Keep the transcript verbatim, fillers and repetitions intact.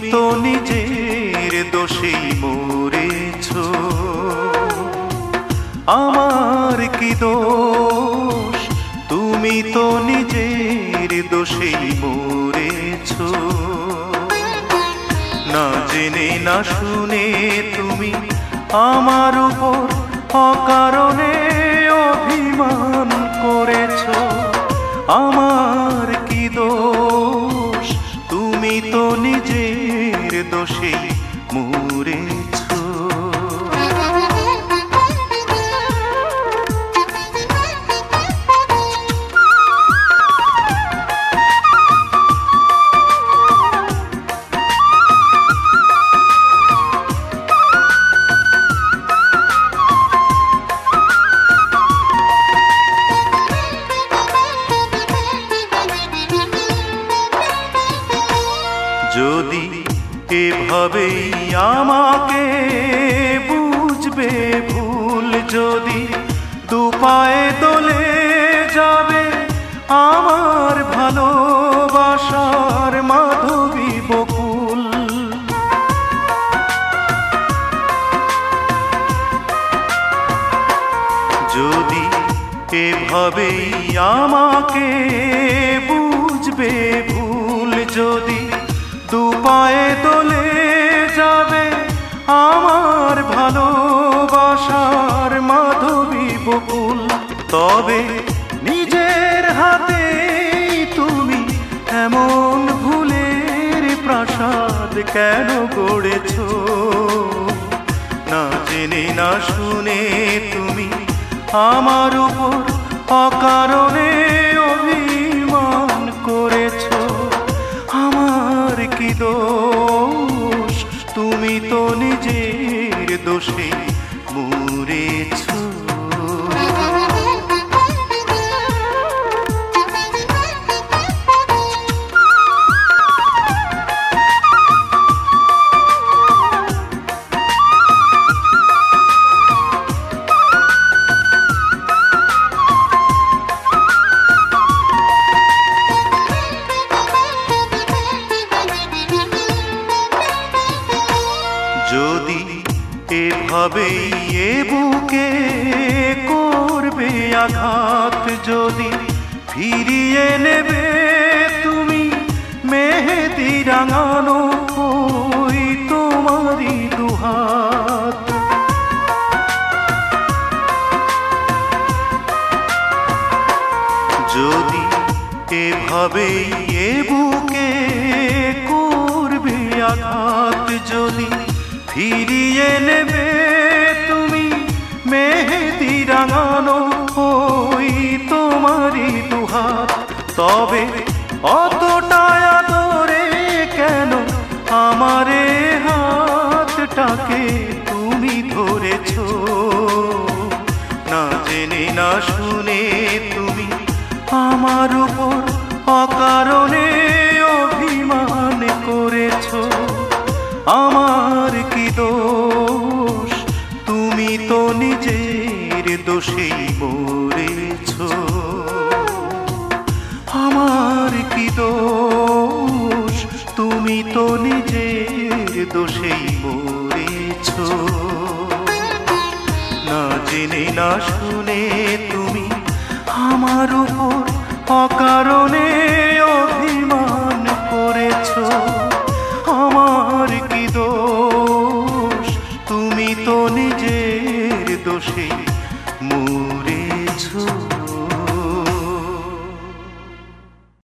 তো নিজের দোষেই মরেছ, আমার কি দোষ? তুমি তো নিজের দোষেই মরেছ। না জেনে না শুনে তুমি আমার উপর অকারণে অভিমান করেছ, আমার কি দোষ? তুমি তো নিজের দোষেই মরেছ। যদি এভাবেই আমাকে বুঝবে ভুল, যদি দুপায়ে দোলে যাবে আমার ভালোবাসার মাধবী বকুল, যদি এভাবেই আমাকে বুঝবে ভুল, যদি দুপায়ে দোলে যাবে আমার ভালোবাসার মাধবী বকুল, তবে নিজের হাতে তুমি এমন ভুলের প্রাসাদ কেন গড়েছ? না জেনে না শুনে তুমি আমার উপর অকারণে অভিমান করেছ, আমার কি দোষ? তুমি তো নিজের দোষে মরেছ। যদি এভাবেই এ বুকে করবে আঘাত, যদি ফিরিয়ে নেবে তুমি মেহেদি রাঙানো ওই তোমারই দুহাত, যদি এভাবেই এ বুকে করবে আঘাত, যদি ফিরিয়ে নেবে তুমি মেহেদি রাঙানো ওই তোমারই দুহাত, তবে অতটা আদরে কেন আমারে হাতটাকে তুমি ধরেছ? না জেনে না শুনে তুমি আমার উপর অকারণে অভিমান করেছ, আমার কি দোষ? তুমি তো নিজের দোষেই মরেছ, আমার কি দোষ? তুমি তো নিজের দোষেই মরেছ। না জেনে না শুনে তুমি আমার উপর অকারণে অভিমান করেছ, আমার কি দোষ? তুমি তো নিজের দোষে